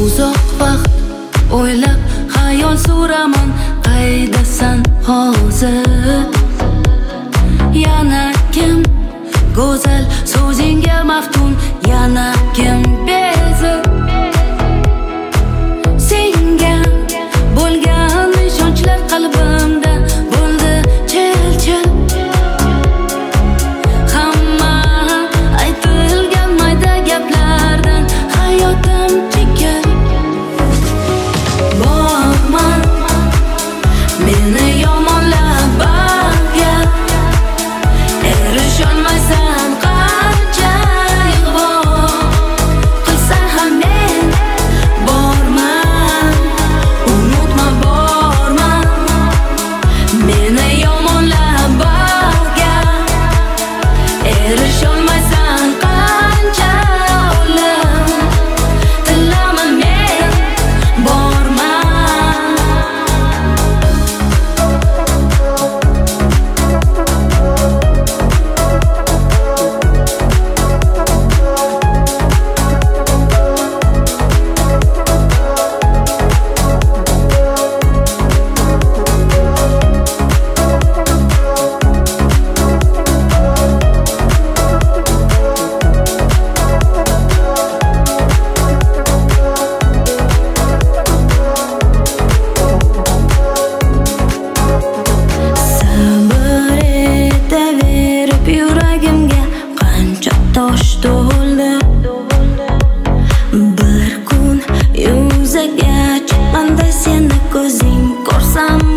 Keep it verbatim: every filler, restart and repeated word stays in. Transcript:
Uzoq vaqt o'ylab xayol suraman, qaydasan hozir? Yana kim go'zal so'zingga maftun, yana kim bezib senga bo'lgan ishonchlar qalbimda bo'ldi chil-chil. Hamma aytilgan mayda gaplardan hayotim chekil. Borma meni yomonlab bag'ga, erisholmaysan qancha ig'vo qilsa ham men borman. Unutma borma meni yomonlab bag'ga, erisholmaysan qancha o'lim tilaman men borman. Sabr etaverib yuragimga qancha tosh to'ldi. Bir kun yuzaga chiqqanda seni ko'zing ko'rsam